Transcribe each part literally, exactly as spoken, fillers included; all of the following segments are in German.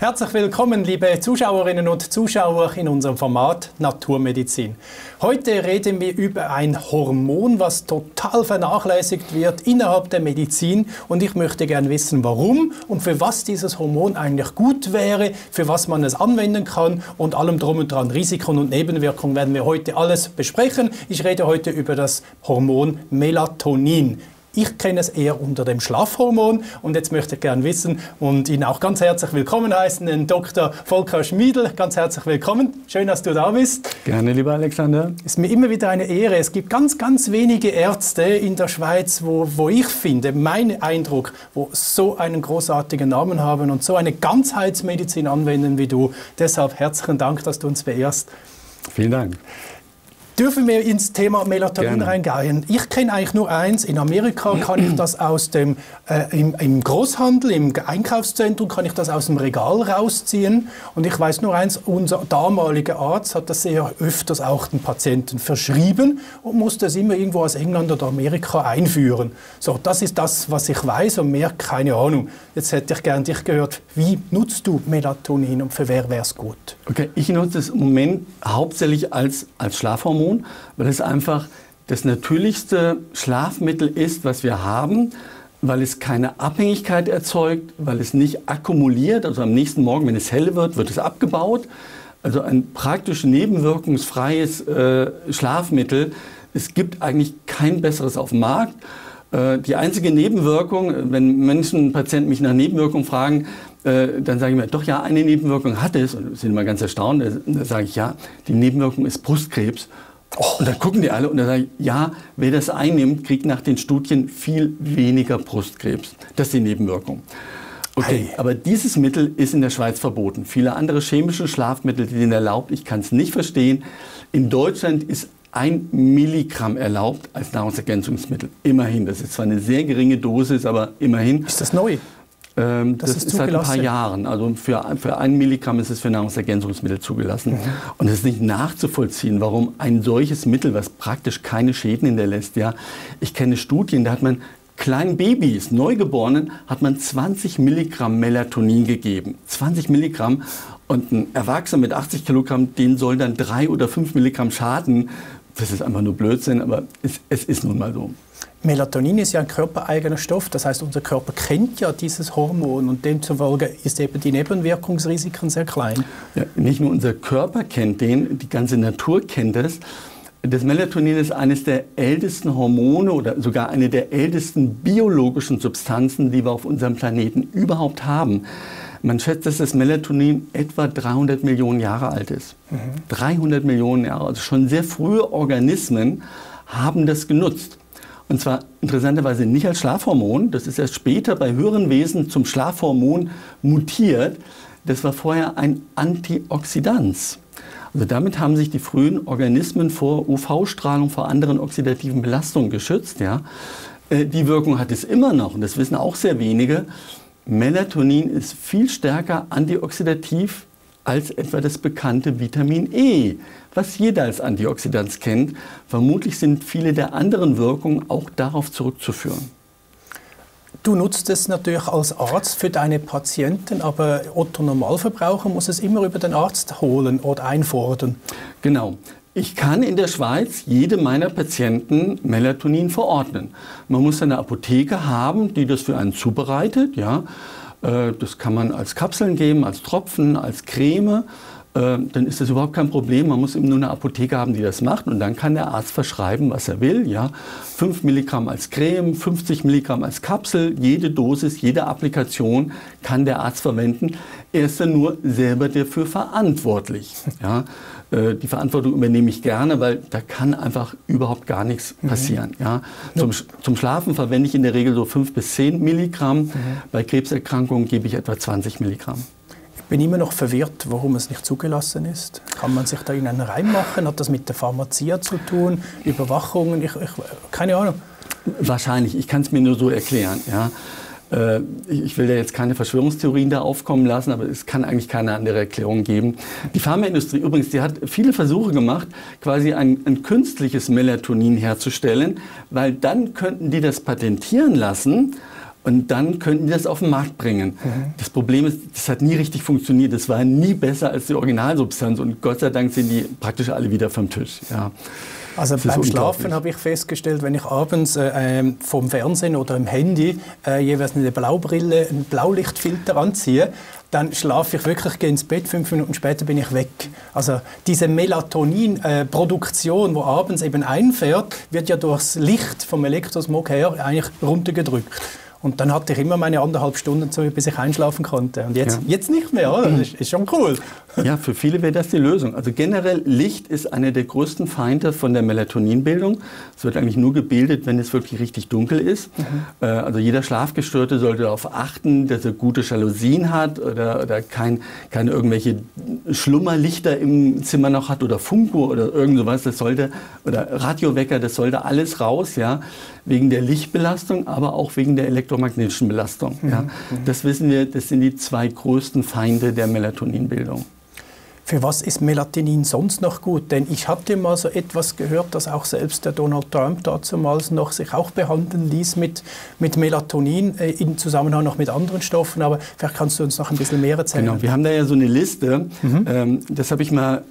Herzlich willkommen, liebe Zuschauerinnen und Zuschauer in unserem Format Naturmedizin. Heute reden wir über ein Hormon, was total vernachlässigt wird innerhalb der Medizin. Und ich möchte gerne wissen, warum und für was dieses Hormon eigentlich gut wäre, für was man es anwenden kann und allem drum und dran. Risiken und Nebenwirkungen werden wir heute alles besprechen. Ich rede heute über das Hormon Melatonin. Ich kenne es eher unter dem Schlafhormon und jetzt möchte ich gerne wissen und Ihnen auch ganz herzlich willkommen heißen, den Doktor Volker Schmiedl. Ganz herzlich willkommen. Schön, dass du da bist. Gerne, lieber Alexander. Es ist mir immer wieder eine Ehre. Es gibt ganz, ganz wenige Ärzte in der Schweiz, wo, wo ich finde, mein Eindruck, wo so einen großartigen Namen haben und so eine Ganzheitsmedizin anwenden wie du. Deshalb herzlichen Dank, dass du uns beehrst. Vielen Dank. Dürfen wir ins Thema Melatonin Gerne. reingehen? Ich kenne eigentlich nur eins. In Amerika kann ich das aus dem, äh, im, im Großhandel, im Einkaufszentrum, kann ich das aus dem Regal rausziehen. Und ich weiß nur eins, unser damaliger Arzt hat das sehr öfters auch den Patienten verschrieben und musste es immer irgendwo aus England oder Amerika einführen. So, das ist das, was ich weiß und mehr keine Ahnung. Jetzt hätte ich gerne dich gehört, wie nutzt du Melatonin und für wer wäre es gut? Okay, ich nutze es im Moment hauptsächlich als, als Schlafhormon, weil es einfach das natürlichste Schlafmittel ist, was wir haben, weil es keine Abhängigkeit erzeugt, weil es nicht akkumuliert, also am nächsten Morgen, wenn es hell wird, wird es abgebaut. Also ein praktisch nebenwirkungsfreies äh, Schlafmittel. Es gibt eigentlich kein besseres auf dem Markt. Äh, die einzige Nebenwirkung, wenn Menschen, Patienten mich nach Nebenwirkungen fragen, äh, dann sage ich mir, doch ja, eine Nebenwirkung hat es. Und sind immer ganz erstaunt. Da sage ich, ja, die Nebenwirkung ist Brustkrebs. Oh. Und dann gucken die alle und dann sage ich, ja, wer das einnimmt, kriegt nach den Studien viel weniger Brustkrebs. Das ist die Nebenwirkung. Okay, hey. Aber dieses Mittel ist in der Schweiz verboten. Viele andere chemische Schlafmittel, die sind erlaubt. Ich kann es nicht verstehen. In Deutschland ist ein Milligramm erlaubt als Nahrungsergänzungsmittel. Immerhin. Das ist zwar eine sehr geringe Dosis, aber immerhin. Ist das neu? Ähm, das, das ist seit ein paar Jahren. Also für, für ein Milligramm ist es für Nahrungsergänzungsmittel zugelassen. Mhm. Und es ist nicht nachzuvollziehen, warum ein solches Mittel, was praktisch keine Schäden hinterlässt. Ja, ich kenne Studien, da hat man kleinen Babys, Neugeborenen, hat man zwanzig Milligramm Melatonin gegeben. zwanzig Milligramm. Und ein Erwachsener mit achtzig Kilogramm, den soll dann drei oder fünf Milligramm schaden. Das ist einfach nur Blödsinn, aber es, es ist nun mal so. Melatonin ist ja ein körpereigener Stoff, das heißt, unser Körper kennt ja dieses Hormon und demzufolge ist eben die Nebenwirkungsrisiken sehr klein. Ja, nicht nur unser Körper kennt den, die ganze Natur kennt es. Das Melatonin ist eines der ältesten Hormone oder sogar eine der ältesten biologischen Substanzen, die wir auf unserem Planeten überhaupt haben. Man schätzt, dass das Melatonin etwa dreihundert Millionen Jahre alt ist. Mhm. dreihundert Millionen Jahre, also schon sehr frühe Organismen haben das genutzt. Und zwar interessanterweise nicht als Schlafhormon, das ist erst später bei höheren Wesen zum Schlafhormon mutiert. Das war vorher ein Antioxidans. Also damit haben sich die frühen Organismen vor U V-Strahlung, vor anderen oxidativen Belastungen geschützt. Ja. Die Wirkung hat es immer noch, und das wissen auch sehr wenige. Melatonin ist viel stärker antioxidativ als etwa das bekannte Vitamin E, was jeder als Antioxidant kennt. Vermutlich sind viele der anderen Wirkungen auch darauf zurückzuführen. Du nutzt es natürlich als Arzt für deine Patienten, aber Otto Normalverbraucher muss es immer über den Arzt holen oder einfordern. Genau. Ich kann in der Schweiz jedem meiner Patienten Melatonin verordnen. Man muss eine Apotheke haben, die das für einen zubereitet. Ja. Das kann man als Kapseln geben, als Tropfen, als Creme. Dann ist das überhaupt kein Problem. Man muss eben nur eine Apotheke haben, die das macht. Und dann kann der Arzt verschreiben, was er will. Ja. fünf Milligramm als Creme, fünfzig Milligramm als Kapsel. Jede Dosis, jede Applikation kann der Arzt verwenden. Er ist dann nur selber dafür verantwortlich. Ja. Die Verantwortung übernehme ich gerne, weil da kann einfach überhaupt gar nichts passieren. Mhm. Ja. Zum, zum Schlafen verwende ich in der Regel so fünf bis zehn Milligramm. Mhm. Bei Krebserkrankungen gebe ich etwa zwanzig Milligramm. Ich bin immer noch verwirrt, warum es nicht zugelassen ist. Kann man sich da in einen reinmachen? Hat das mit der Pharmazie zu tun? Überwachungen? Ich, ich, keine Ahnung. Wahrscheinlich. Ich kann es mir nur so erklären. Ja. Ich will ja jetzt keine Verschwörungstheorien da aufkommen lassen, aber es kann eigentlich keine andere Erklärung geben. Die Pharmaindustrie übrigens, die hat viele Versuche gemacht, quasi ein, ein künstliches Melatonin herzustellen, weil dann könnten die das patentieren lassen Und dann könnten die das auf den Markt bringen. Mhm. Das Problem ist, das hat nie richtig funktioniert. Das war nie besser als die Originalsubstanz. Und Gott sei Dank sind die praktisch alle wieder vom Tisch. Ja. Also beim Schlafen habe ich festgestellt, wenn ich abends äh, vom Fernsehen oder im Handy äh, jeweils eine Blaubrille, einen Blaulichtfilter anziehe, dann schlafe ich wirklich, gehe ins Bett, fünf Minuten später bin ich weg. Also diese Melatonin-Produktion, äh, die abends eben einfährt, wird ja durchs Licht vom Elektrosmog her eigentlich runtergedrückt. Und dann hatte ich immer meine anderthalb Stunden, bis ich einschlafen konnte. Und jetzt, ja. jetzt nicht mehr, oder? Das ist, ist schon cool. Ja, für viele wäre das die Lösung. Also generell, Licht ist einer der größten Feinde von der Melatoninbildung. Es wird eigentlich nur gebildet, wenn es wirklich richtig dunkel ist. Mhm. Äh, also jeder Schlafgestörte sollte darauf achten, dass er gute Jalousien hat oder, oder kein, keine irgendwelche Schlummerlichter im Zimmer noch hat oder Funko oder irgend sowas. Das sollte, oder Radiowecker, das sollte alles raus, ja. Wegen der Lichtbelastung, aber auch wegen der elektromagnetischen Belastung. Mhm. Ja. Das wissen wir, das sind die zwei größten Feinde der Melatoninbildung. Für was ist Melatonin sonst noch gut? Denn ich hatte mal so etwas gehört, dass auch selbst der Donald Trump damals noch sich auch behandeln ließ mit, mit Melatonin, äh, im Zusammenhang noch mit anderen Stoffen. Aber vielleicht kannst du uns noch ein bisschen mehr erzählen. Genau, wir haben da ja so eine Liste, mhm. ähm, das habe ich mal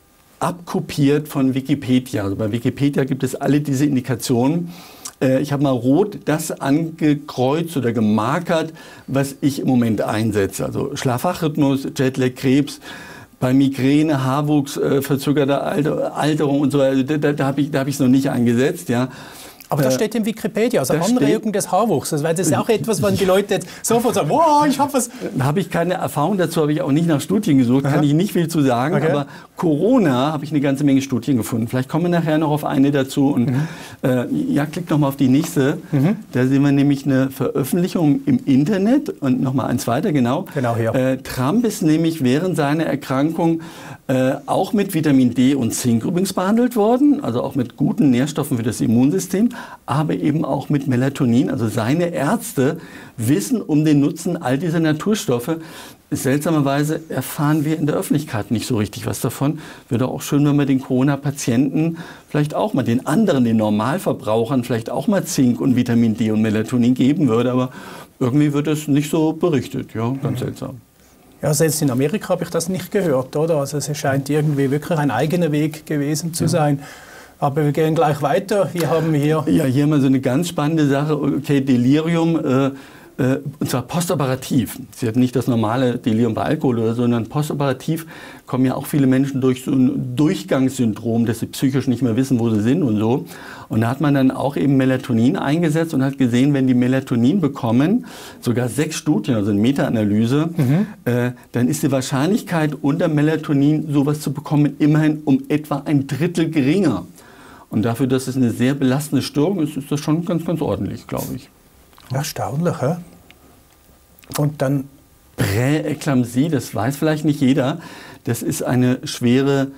abkopiert von Wikipedia. Also bei Wikipedia gibt es alle diese Indikationen. Ich habe mal rot das angekreuzt oder gemarkert, was ich im Moment einsetze. Also Schlafwachrhythmus, Jetlag, Krebs, bei Migräne, Haarwuchs, äh, verzögerte Alter, Alterung und so weiter. Da, da habe ich es hab noch nicht eingesetzt. Ja. Aber das steht in Wikipedia, also Anregung des Haarwuchses. Weil das ist auch etwas, wenn die Leute jetzt sofort sagen, wow, ich habe was. Da habe ich keine Erfahrung dazu, habe ich auch nicht nach Studien gesucht, Aha. kann ich nicht viel zu sagen. Okay. Aber Corona habe ich eine ganze Menge Studien gefunden. Vielleicht kommen wir nachher noch auf eine dazu. Und mhm. äh, ja, klick noch mal auf die nächste. Mhm. Da sehen wir nämlich eine Veröffentlichung im Internet und noch mal eins weiter, genau. Genau hier. Äh, Trump ist nämlich während seiner Erkrankung äh, auch mit Vitamin D und Zink übrigens behandelt worden, also auch mit guten Nährstoffen für das Immunsystem, aber eben auch mit Melatonin. Also seine Ärzte wissen um den Nutzen all dieser Naturstoffe. Seltsamerweise erfahren wir in der Öffentlichkeit nicht so richtig was davon. Wäre auch schön, wenn man den Corona-Patienten vielleicht auch mal, den anderen, den Normalverbrauchern, vielleicht auch mal Zink und Vitamin D und Melatonin geben würde. Aber irgendwie wird das nicht so berichtet. Ja, ganz mhm. seltsam. Ja, selbst in Amerika habe ich das nicht gehört, oder? Also es scheint irgendwie wirklich ein eigener Weg gewesen zu ja. sein. Aber wir gehen gleich weiter. Hier haben wir hier... Ja, hier haben wir so eine ganz spannende Sache. Okay, Delirium, äh, äh, und zwar postoperativ. Sie hat nicht das normale Delirium bei Alkohol oder so, sondern postoperativ kommen ja auch viele Menschen durch so ein Durchgangssyndrom, dass sie psychisch nicht mehr wissen, wo sie sind und so. Und da hat man dann auch eben Melatonin eingesetzt und hat gesehen, wenn die Melatonin bekommen, sogar sechs Studien, also eine Meta-Analyse, mhm. äh, dann ist die Wahrscheinlichkeit, unter Melatonin sowas zu bekommen, immerhin um etwa ein Drittel geringer. Und dafür, dass es eine sehr belastende Störung ist, ist das schon ganz, ganz ordentlich, glaube ich. Erstaunlich, hä? Und dann Präeklampsie, das weiß vielleicht nicht jeder, das ist eine schwere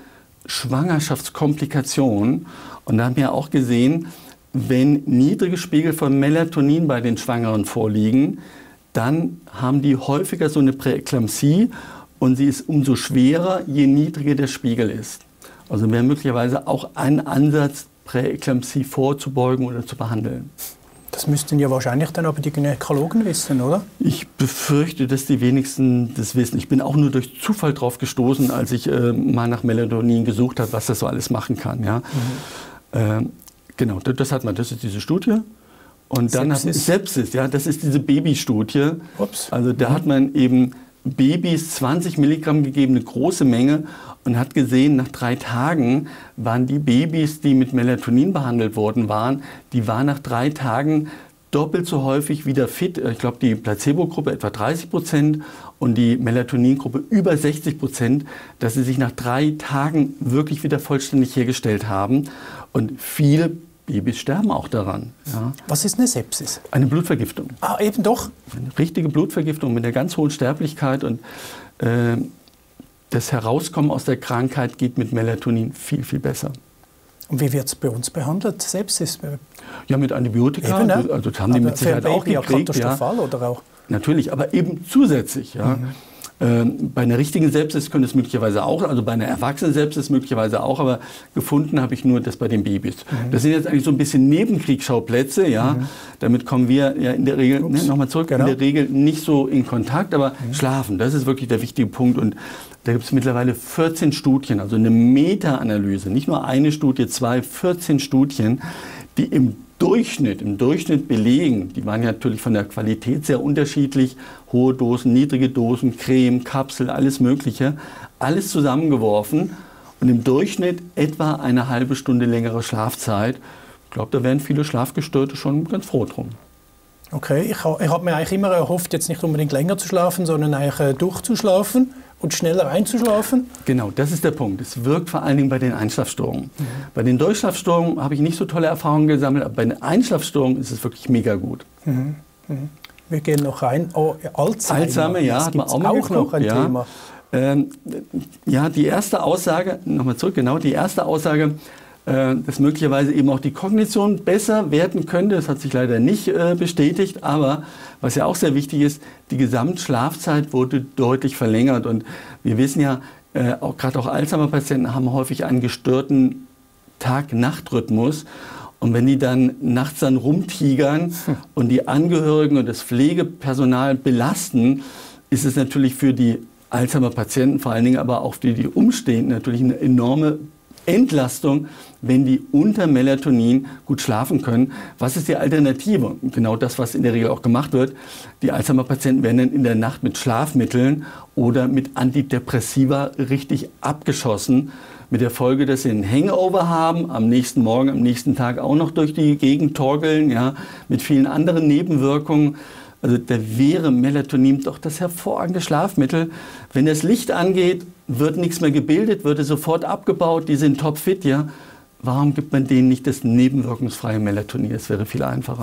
Schwangerschaftskomplikation. Und da haben wir auch gesehen, wenn niedrige Spiegel von Melatonin bei den Schwangeren vorliegen, dann haben die häufiger so eine Präeklampsie und sie ist umso schwerer, je niedriger der Spiegel ist. Also wäre möglicherweise auch ein Ansatz, Präeklampsie vorzubeugen oder zu behandeln. Das müssten ja wahrscheinlich dann aber die Gynäkologen wissen, oder? Ich befürchte, dass die wenigsten das wissen. Ich bin auch nur durch Zufall drauf gestoßen, als ich äh, mal nach Melatonin gesucht habe, was das so alles machen kann. Ja? Mhm. Äh, genau, das, das hat man. Das ist diese Studie. Und dann Sepsis. Hat, Sepsis, ja, das ist diese Babystudie. Ups. Also da mhm. hat man eben Babys zwanzig Milligramm gegeben, eine große Menge, und hat gesehen, nach drei Tagen waren die Babys, die mit Melatonin behandelt worden waren, die waren nach drei Tagen doppelt so häufig wieder fit. Ich glaube, die Placebo-Gruppe etwa dreißig Prozent und die Melatonin-Gruppe über sechzig Prozent, dass sie sich nach drei Tagen wirklich wieder vollständig hergestellt haben. Und viele Babys sterben auch daran. Ja. Was ist eine Sepsis? Eine Blutvergiftung. Ah, eben doch. Eine richtige Blutvergiftung mit einer ganz hohen Sterblichkeit. Und äh, das Herauskommen aus der Krankheit geht mit Melatonin viel, viel besser. Und wie wird es bei uns behandelt, Sepsis? Ja, mit Antibiotika. Eben, ne? Also das haben die mit Sicherheit auch gekriegt. Katastrophal, ja. Oder auch? Natürlich, aber eben zusätzlich. Ja. Mhm. Ähm, bei einer richtigen Sepsis könnte es möglicherweise auch, also bei einer erwachsenen Sepsis möglicherweise auch, aber gefunden habe ich nur das bei den Babys. Mhm. Das sind jetzt eigentlich so ein bisschen Nebenkriegsschauplätze, ja. Mhm. Damit kommen wir ja in der Regel, ne, nochmal zurück, genau. in der Regel nicht so in Kontakt, aber mhm. schlafen, das ist wirklich der wichtige Punkt. Und da gibt es mittlerweile vierzehn Studien, also eine Meta-Analyse, nicht nur eine Studie, zwei, vierzehn Studien, die im Durchschnitt, im Durchschnitt belegen, die waren ja natürlich von der Qualität sehr unterschiedlich, hohe Dosen, niedrige Dosen, Creme, Kapsel, alles Mögliche, alles zusammengeworfen und im Durchschnitt etwa eine halbe Stunde längere Schlafzeit. Ich glaube, da wären viele Schlafgestörte schon ganz froh drum. Okay, ich, ich habe mir eigentlich immer erhofft, jetzt nicht unbedingt länger zu schlafen, sondern eigentlich äh, durchzuschlafen und schneller einzuschlafen. Genau, das ist der Punkt. Es wirkt vor allen Dingen bei den Einschlafstörungen. Mhm. Bei den Durchschlafstörungen habe ich nicht so tolle Erfahrungen gesammelt, aber bei den Einschlafstörungen ist es wirklich mega gut. Mhm. Mhm. Wir gehen noch rein. Oh, Alzheimer, Alzheimer, ja, hat man auch, mal auch noch ein ja. Thema. Ähm, ja, die erste Aussage, nochmal zurück, genau, die erste Aussage, äh, dass möglicherweise eben auch die Kognition besser werden könnte, das hat sich leider nicht äh, bestätigt, aber was ja auch sehr wichtig ist, die Gesamtschlafzeit wurde deutlich verlängert und wir wissen ja, äh, auch gerade auch Alzheimer-Patienten haben häufig einen gestörten Tag-Nacht-Rhythmus. Und wenn die dann nachts dann rumtigern und die Angehörigen und das Pflegepersonal belasten, ist es natürlich für die Alzheimer-Patienten, vor allen Dingen aber auch für die Umstehenden natürlich eine enorme Entlastung, wenn die unter Melatonin gut schlafen können. Was ist die Alternative? Genau das, was in der Regel auch gemacht wird. Die Alzheimer-Patienten werden dann in der Nacht mit Schlafmitteln oder mit Antidepressiva richtig abgeschossen. Mit der Folge, dass sie einen Hangover haben, am nächsten Morgen, am nächsten Tag auch noch durch die Gegend torkeln, ja, mit vielen anderen Nebenwirkungen. Also da wäre Melatonin doch das hervorragende Schlafmittel. Wenn das Licht angeht, wird nichts mehr gebildet, wird es sofort abgebaut, die sind topfit, ja. Warum gibt man denen nicht das nebenwirkungsfreie Melatonin? Das wäre viel einfacher.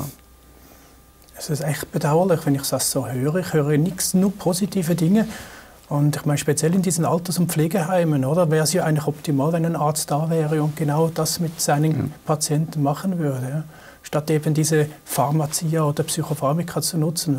Es ist echt bedauerlich, wenn ich das so höre. Ich höre nichts, nur positive Dinge. Und ich meine, speziell in diesen Alters- und Pflegeheimen, oder, wäre es ja eigentlich optimal, wenn ein Arzt da wäre und genau das mit seinen ja. Patienten machen würde. Ja. Statt eben diese Pharmazia oder Psychopharmaka zu nutzen.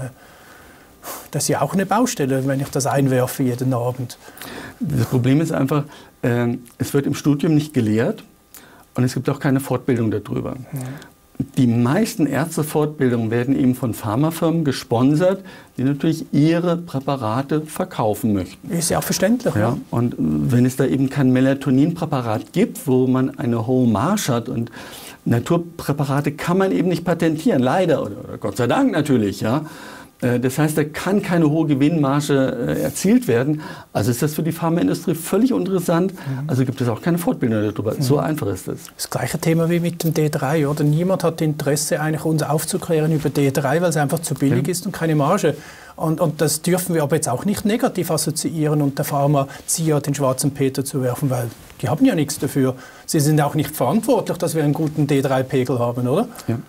Das ist ja auch eine Baustelle, wenn ich das einwerfe jeden Abend. Das Problem ist einfach, äh, es wird im Studium nicht gelehrt und es gibt auch keine Fortbildung darüber. Ja. Die meisten Ärztefortbildungen werden eben von Pharmafirmen gesponsert, die natürlich ihre Präparate verkaufen möchten. Ist ja auch verständlich. Ja, ja. Und wenn es da eben kein Melatoninpräparat gibt, wo man eine hohe Marge hat und Naturpräparate kann man eben nicht patentieren, leider, oder, oder Gott sei Dank natürlich, ja. Das heißt, da kann keine hohe Gewinnmarge erzielt werden. Also ist das für die Pharmaindustrie völlig interessant. Mhm. Also gibt es auch keine Fortbildung darüber. Mhm. So einfach ist das. Das gleiche Thema wie mit dem D drei, oder? Niemand hat Interesse, eigentlich uns aufzuklären über D drei, weil es einfach zu billig ja. ist und keine Marge. Und, und das dürfen wir aber jetzt auch nicht negativ assoziieren und der Pharmazieher den schwarzen Peter zu werfen, weil die haben ja nichts dafür. Sie sind auch nicht verantwortlich, dass wir einen guten D drei Pegel haben, oder? Ja.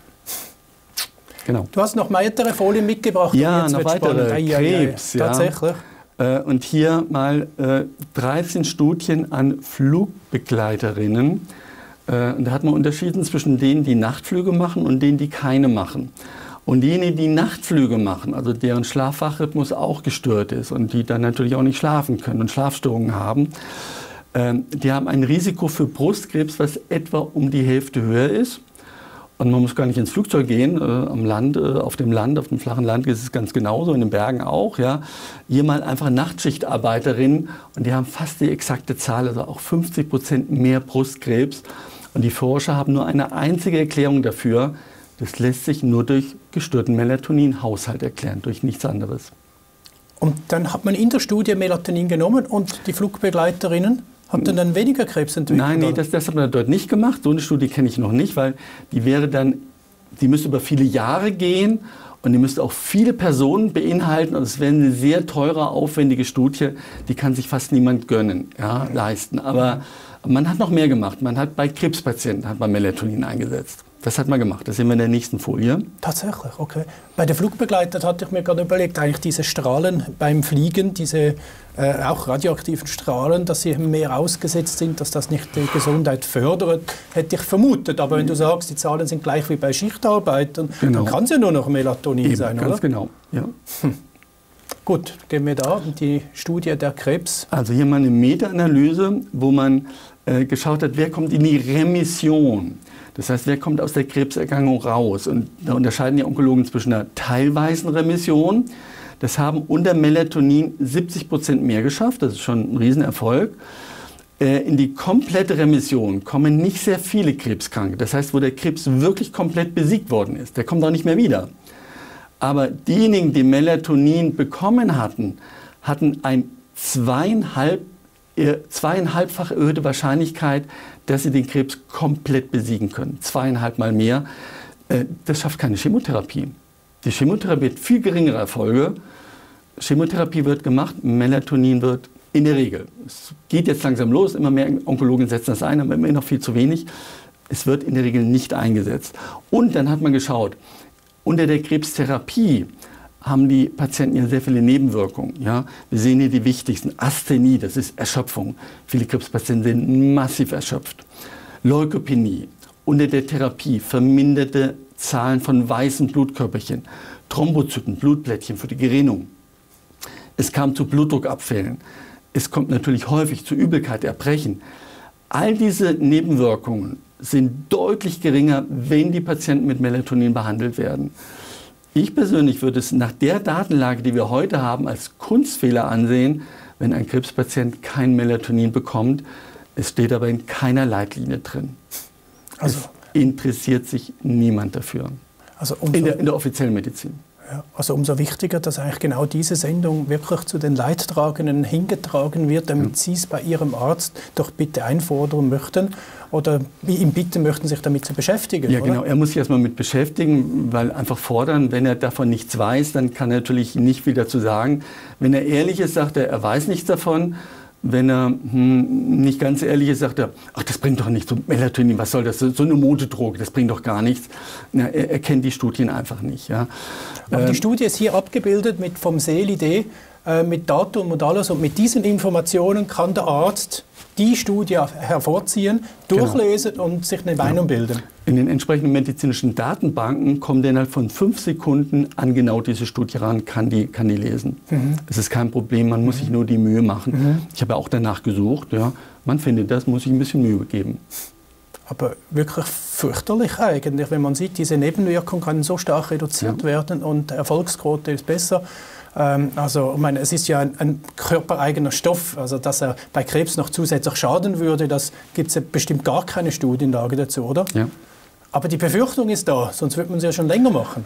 Genau. Du hast noch weitere Folien mitgebracht. Ja, noch weitere. Ei, Krebs. Ei, ei. Tatsächlich. Ja. Und hier mal äh, dreizehn Studien an Flugbegleiterinnen. Äh, und da hat man unterschieden zwischen denen, die Nachtflüge machen und denen, die keine machen. Und diejenigen, die Nachtflüge machen, also deren Schlafwachrhythmus auch gestört ist und die dann natürlich auch nicht schlafen können und Schlafstörungen haben, äh, die haben ein Risiko für Brustkrebs, was etwa um die Hälfte höher ist. Und man muss gar nicht ins Flugzeug gehen, äh, am Land, äh, auf dem Land, auf dem flachen Land ist es ganz genauso, in den Bergen auch. Ja. Hier mal einfach Nachtschichtarbeiterinnen und die haben fast die exakte Zahl, also auch fünfzig Prozent mehr Brustkrebs. Und die Forscher haben nur eine einzige Erklärung dafür, das lässt sich nur durch gestörten Melatoninhaushalt erklären, durch nichts anderes. Und dann hat man in der Studie Melatonin genommen und die Flugbegleiterinnen haben dann weniger Krebs entwickelt? Nein, nee, das, das hat man dort nicht gemacht. So eine Studie kenne ich noch nicht, weil die wäre dann, die müsste über viele Jahre gehen und die müsste auch viele Personen beinhalten. Und es wäre eine sehr teure, aufwendige Studie, die kann sich fast niemand gönnen, ja, leisten. Aber man hat noch mehr gemacht. Man hat bei Krebspatienten hat man Melatonin eingesetzt. Das hat man gemacht. Das sehen wir in der nächsten Folie. Tatsächlich, okay. Bei den Flugbegleitern hatte ich mir gerade überlegt, eigentlich diese Strahlen beim Fliegen, diese äh, auch radioaktiven Strahlen, dass sie mehr ausgesetzt sind, dass das nicht die Gesundheit fördert, hätte ich vermutet. Aber wenn du sagst, die Zahlen sind gleich wie bei Schichtarbeitern, genau. Dann kann es ja nur noch Melatonin Eben, sein, ganz oder? Ganz genau, ja. Hm. Gut, gehen wir da die Studie der Krebs. Also hier mal eine Meta-Analyse, wo man äh, geschaut hat, wer kommt in die Remission. Das heißt, wer kommt aus der Krebserkrankung raus? Und da unterscheiden die Onkologen zwischen einer teilweisen Remission. Das haben unter Melatonin siebzig Prozent mehr geschafft. Das ist schon ein Riesenerfolg. Äh, in die komplette Remission kommen nicht sehr viele Krebskranke. Das heißt, wo der Krebs wirklich komplett besiegt worden ist. Der kommt auch nicht mehr wieder. Aber diejenigen, die Melatonin bekommen hatten, hatten ein zweieinhalb, äh, zweieinhalbfach erhöhte Wahrscheinlichkeit, dass sie den Krebs komplett besiegen können. Zweieinhalb Mal mehr. Äh, das schafft keine Chemotherapie. Die Chemotherapie hat viel geringere Erfolge. Chemotherapie wird gemacht, Melatonin wird in der Regel. Es geht jetzt langsam los, immer mehr Onkologen setzen das ein, aber immer noch viel zu wenig. Es wird in der Regel nicht eingesetzt. Und dann hat man geschaut, unter der Krebstherapie haben die Patienten ja sehr viele Nebenwirkungen. Ja? Wir sehen hier die wichtigsten. Asthenie, das ist Erschöpfung. Viele Krebspatienten sind massiv erschöpft. Leukopenie, unter der Therapie verminderte Zahlen von weißen Blutkörperchen. Thrombozyten, Blutplättchen für die Gerinnung. Es kam zu Blutdruckabfällen. Es kommt natürlich häufig zu Übelkeit, Erbrechen. All diese Nebenwirkungen sind deutlich geringer, wenn die Patienten mit Melatonin behandelt werden. Ich persönlich würde es nach der Datenlage, die wir heute haben, als Kunstfehler ansehen, wenn ein Krebspatient kein Melatonin bekommt. Es steht aber in keiner Leitlinie drin. Also es interessiert sich niemand dafür. Also in, der, in der offiziellen Medizin. Ja, also umso wichtiger, dass eigentlich genau diese Sendung wirklich zu den Leidtragenden hingetragen wird, damit ja. Sie es bei Ihrem Arzt doch bitte einfordern möchten oder ihn bitten möchten, sich damit zu beschäftigen. Ja, oder? Genau. Er muss sich erstmal mit beschäftigen, weil einfach fordern, wenn er davon nichts weiß, dann kann er natürlich nicht viel dazu sagen. Wenn er ehrlich ist, sagt er, er weiß nichts davon. Wenn er hm, nicht ganz ehrlich ist, sagt er, ach, das bringt doch nichts, so Melatonin, was soll das, so eine Modedroge, das bringt doch gar nichts. Na, er, er kennt die Studien einfach nicht. Ja. Aber ähm, die Studie ist hier abgebildet mit vom SEL-I D, äh, mit Datum und alles. Und mit diesen Informationen kann der Arzt die Studie hervorziehen, durchlesen genau. und sich eine Meinung genau. bilden. In den entsprechenden medizinischen Datenbanken kommt er innerhalb von fünf Sekunden an genau diese Studie ran, kann die, kann die lesen. Mhm. Das ist kein Problem, man muss mhm. sich nur die Mühe machen. Mhm. Ich habe ja auch danach gesucht, ja. Man findet das, muss sich ein bisschen Mühe geben. Aber wirklich fürchterlich eigentlich, wenn man sieht, diese Nebenwirkung kann so stark reduziert ja. werden und Erfolgsquote ist besser. Ähm, also, ich meine, es ist ja ein, ein körpereigener Stoff, also dass er bei Krebs noch zusätzlich schaden würde, das gibt es ja bestimmt gar keine Studienlage dazu, oder? Ja. Aber die Befürchtung ist da, sonst würde man es ja schon länger machen.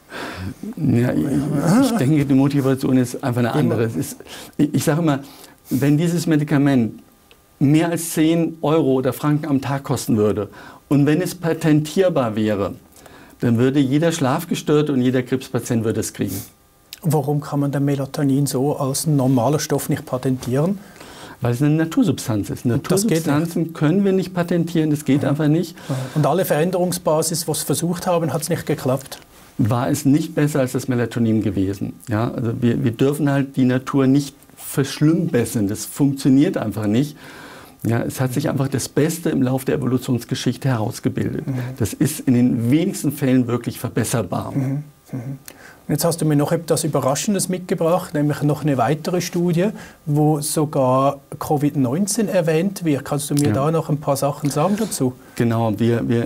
Ja, ich, ich denke, die Motivation ist einfach eine andere. Es ist, ich, ich sage immer, wenn dieses Medikament mehr als zehn Euro oder Franken am Tag kosten würde und wenn es patentierbar wäre, dann würde jeder Schlafgestörte und jeder Krebspatient würde es kriegen. Warum kann man den Melatonin so als normaler Stoff nicht patentieren? Weil es eine Natursubstanz ist. Natursubstanzen können wir nicht patentieren, das geht ja. einfach nicht. Und alle Veränderungsbasis, was versucht haben, hat es nicht geklappt? War es nicht besser als das Melatonin gewesen. Ja, also wir, wir dürfen halt die Natur nicht verschlimmbessern, das funktioniert einfach nicht. Ja, es hat sich einfach das Beste im Laufe der Evolutionsgeschichte herausgebildet. Mhm. Das ist in den wenigsten Fällen wirklich verbesserbar. Mhm. Mhm. Jetzt hast du mir noch etwas Überraschendes mitgebracht, nämlich noch eine weitere Studie, wo sogar Covid neunzehn erwähnt wird. Kannst du mir ja. da noch ein paar Sachen sagen dazu? Genau, wir, wir,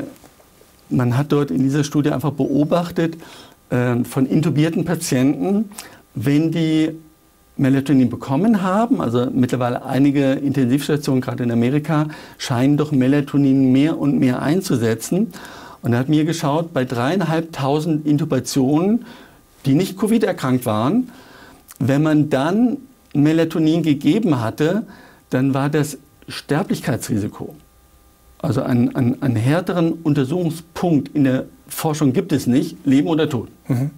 man hat dort in dieser Studie einfach beobachtet, äh, von intubierten Patienten, wenn die Melatonin bekommen haben, also mittlerweile einige Intensivstationen, gerade in Amerika, scheinen doch Melatonin mehr und mehr einzusetzen. Und er hat mir geschaut, bei dreieinhalbtausend Intubationen, die nicht Covid erkrankt waren, wenn man dann Melatonin gegeben hatte, dann war das Sterblichkeitsrisiko. Also einen, einen, einen härteren Untersuchungspunkt in der Forschung gibt es nicht, Leben oder Tod. Mhm.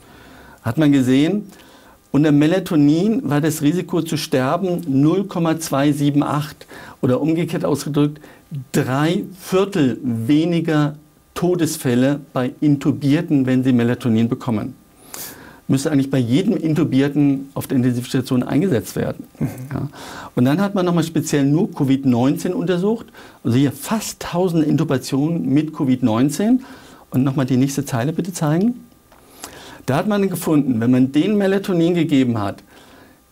Hat man gesehen, unter Melatonin war das Risiko zu sterben null Komma zweihundertachtzig oder umgekehrt ausgedrückt, drei Viertel weniger Todesfälle bei Intubierten, wenn sie Melatonin bekommen. Müsste eigentlich bei jedem Intubierten auf der Intensivstation eingesetzt werden. Mhm. Ja. Und dann hat man nochmal speziell nur Covid neunzehn untersucht. Also hier fast tausend Intubationen mit Covid neunzehn. Und nochmal die nächste Zeile bitte zeigen. Da hat man gefunden, wenn man den Melatonin gegeben hat,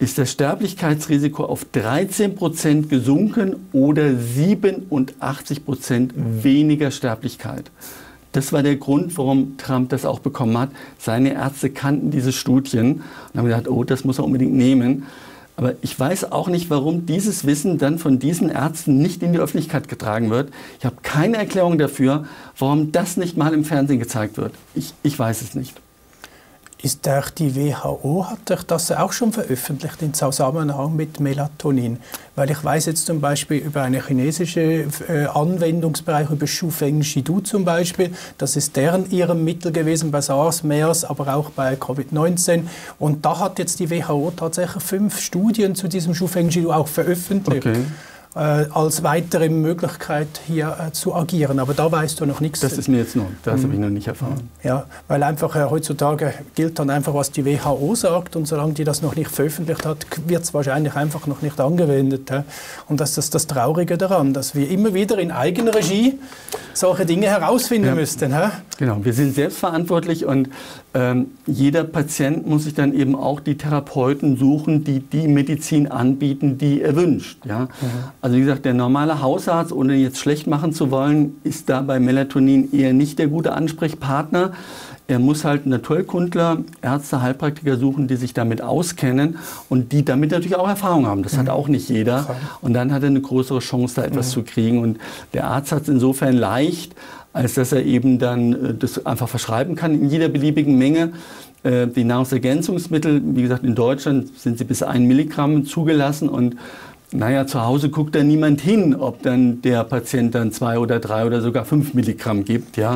ist das Sterblichkeitsrisiko auf dreizehn Prozent gesunken oder siebenundachtzig Prozent weniger Sterblichkeit. Das war der Grund, warum Trump das auch bekommen hat. Seine Ärzte kannten diese Studien und haben gesagt, oh, das muss er unbedingt nehmen. Aber ich weiß auch nicht, warum dieses Wissen dann von diesen Ärzten nicht in die Öffentlichkeit getragen wird. Ich habe keine Erklärung dafür, warum das nicht mal im Fernsehen gezeigt wird. Ich, ich weiß es nicht. Ist der, die W H O hat das auch schon veröffentlicht in Zusammenhang mit Melatonin? Weil ich weiß jetzt zum Beispiel über einen chinesischen äh, Anwendungsbereich, über Shufeng Shidu zum Beispiel, das ist deren ihrem Mittel gewesen bei SARS, MERS, aber auch bei Covid neunzehn. Und da hat jetzt die W H O tatsächlich fünf Studien zu diesem Shufeng Shidu auch veröffentlicht. Okay. Äh, als weitere Möglichkeit hier äh, zu agieren. Aber da weißt du noch nichts. Das ist mir jetzt noch, das mhm. habe ich noch nicht erfahren. Ja, weil einfach äh, heutzutage gilt dann einfach, was die W H O sagt und solange die das noch nicht veröffentlicht hat, wird es wahrscheinlich einfach noch nicht angewendet. Äh. Und das ist das Traurige daran, dass wir immer wieder in Eigenregie solche Dinge herausfinden ja. müssten. Äh. Genau, wir sind selbstverantwortlich und ähm, jeder Patient muss sich dann eben auch die Therapeuten suchen, die die Medizin anbieten, die er wünscht. Ja? Mhm. Also wie gesagt, der normale Hausarzt, ohne jetzt schlecht machen zu wollen, ist da bei Melatonin eher nicht der gute Ansprechpartner. Er muss halt Naturkundler, Ärzte, Heilpraktiker suchen, die sich damit auskennen und die damit natürlich auch Erfahrung haben. Das mhm. hat auch nicht jeder. Und dann hat er eine größere Chance, da etwas mhm. zu kriegen. Und der Arzt hat es insofern leicht, als dass er eben dann das einfach verschreiben kann in jeder beliebigen Menge. Die Nahrungsergänzungsmittel, wie gesagt, in Deutschland sind sie bis ein Milligramm zugelassen und naja, zu Hause guckt da niemand hin, ob dann der Patient dann zwei oder drei oder sogar fünf Milligramm gibt. Ja?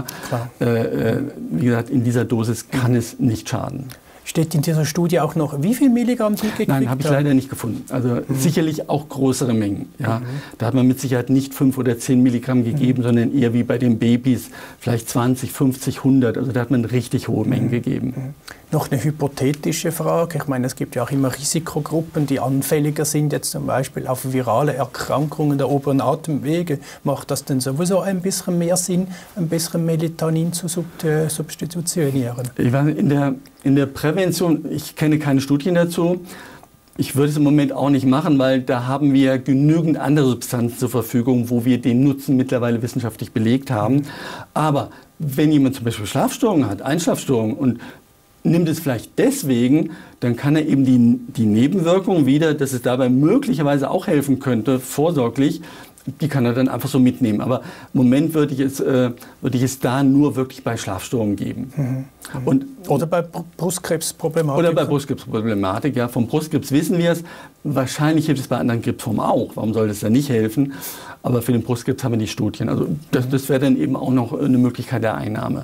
Äh, wie gesagt, in dieser Dosis kann es nicht schaden. Steht in dieser Studie auch noch, wie viel Milligramm Sie gekriegt haben? Nein, habe ich leider nicht gefunden. Also mhm. sicherlich auch größere Mengen. Ja. Mhm. Da hat man mit Sicherheit nicht fünf oder zehn Milligramm gegeben, mhm. sondern eher wie bei den Babys, vielleicht zwanzig, fünfzig, hundert. Also da hat man richtig hohe Mengen mhm. gegeben. Mhm. Noch eine hypothetische Frage. Ich meine, es gibt ja auch immer Risikogruppen, die anfälliger sind, jetzt zum Beispiel auf virale Erkrankungen der oberen Atemwege. Macht das denn sowieso ein bisschen mehr Sinn, ein bisschen Melatonin zu substitutionieren? Ich weiß, in der, in der Prävention, ich kenne keine Studien dazu. Ich würde es im Moment auch nicht machen, weil da haben wir genügend andere Substanzen zur Verfügung, wo wir den Nutzen mittlerweile wissenschaftlich belegt haben. Aber wenn jemand zum Beispiel Schlafstörungen hat, Einschlafstörungen und nimmt es vielleicht deswegen, dann kann er eben die, die Nebenwirkungen wieder, dass es dabei möglicherweise auch helfen könnte, vorsorglich, die kann er dann einfach so mitnehmen. Aber im Moment würde ich es, äh, würde ich es da nur wirklich bei Schlafstörungen geben. Mhm. Und, oder bei Brustkrebsproblematik. Oder bei Brustkrebsproblematik, ja. Vom Brustkrebs wissen wir es. Wahrscheinlich hilft es bei anderen Krebsformen auch. Warum soll es dann nicht helfen? Aber für den Brustkrebs haben wir die Studien. Also das, das wäre dann eben auch noch eine Möglichkeit der Einnahme.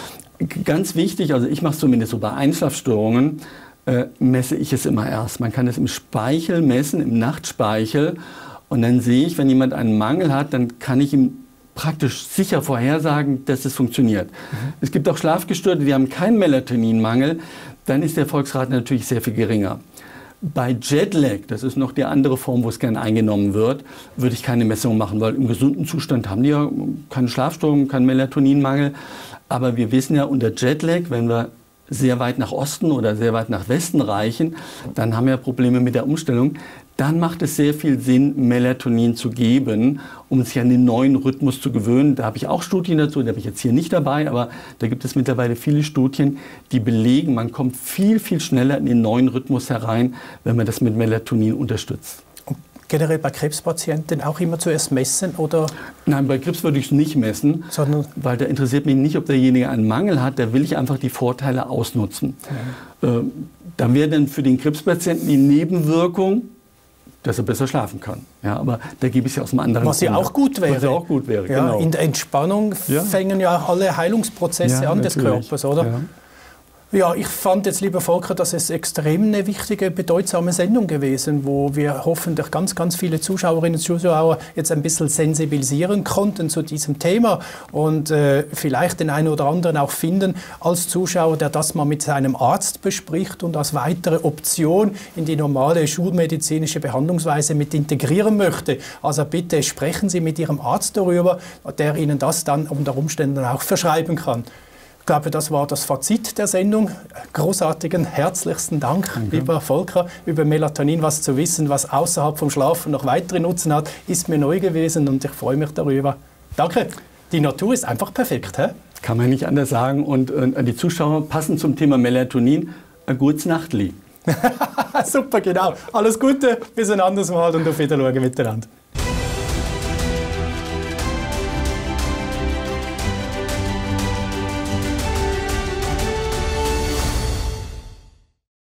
Ganz wichtig, also ich mache es zumindest so, bei Einschlafstörungen äh, messe ich es immer erst. Man kann es im Speichel messen, im Nachtspeichel. Und dann sehe ich, wenn jemand einen Mangel hat, dann kann ich ihm praktisch sicher vorhersagen, dass es funktioniert. Mhm. Es gibt auch Schlafgestörte, die haben keinen Melatoninmangel. Dann ist der Erfolgsrate natürlich sehr viel geringer. Bei Jetlag, das ist noch die andere Form, wo es gern eingenommen wird, würde ich keine Messung machen, weil im gesunden Zustand haben die ja keine Schlafstörungen, keinen Melatoninmangel. Aber wir wissen ja, unter Jetlag, wenn wir sehr weit nach Osten oder sehr weit nach Westen reichen, dann haben wir Probleme mit der Umstellung. Dann macht es sehr viel Sinn, Melatonin zu geben, um sich an den neuen Rhythmus zu gewöhnen. Da habe ich auch Studien dazu, die habe ich jetzt hier nicht dabei, aber da gibt es mittlerweile viele Studien, die belegen, man kommt viel, viel schneller in den neuen Rhythmus herein, wenn man das mit Melatonin unterstützt. Und generell bei Krebspatienten auch immer zuerst messen, oder? Nein, bei Krebs würde ich es nicht messen, sondern weil da interessiert mich nicht, ob derjenige einen Mangel hat, da will ich einfach die Vorteile ausnutzen. Mhm. Äh, da wäre dann für den Krebspatienten die Nebenwirkung, dass er besser schlafen kann. Ja, aber da gebe ich es ja aus einem anderen Was ja auch gut wäre. Was ja auch gut wäre, ja, genau. In der Entspannung ja. fängen ja alle Heilungsprozesse ja, an des Körpers, oder? Ja. Ja, ich fand jetzt, lieber Volker, dass es extrem eine wichtige, bedeutsame Sendung gewesen, wo wir hoffentlich ganz, ganz viele Zuschauerinnen und Zuschauer jetzt ein bisschen sensibilisieren konnten zu diesem Thema und äh, vielleicht den einen oder anderen auch finden als Zuschauer, der das mal mit seinem Arzt bespricht und als weitere Option in die normale schulmedizinische Behandlungsweise mit integrieren möchte. Also bitte sprechen Sie mit Ihrem Arzt darüber, der Ihnen das dann unter Umständen auch verschreiben kann. Ich glaube, das war das Fazit Schluss der Sendung. Großartigen, herzlichsten Dank, Danke. lieber Volker. Über Melatonin was zu wissen, was außerhalb vom Schlafen noch weitere Nutzen hat, ist mir neu gewesen und ich freue mich darüber. Danke. Die Natur ist einfach perfekt, hä? Kann man nicht anders sagen. Und äh, die Zuschauer passen zum Thema Melatonin. Ein gutes Nachtli. Super, genau. Alles Gute, bis ein anderes Mal und auf Wiedersehen miteinander.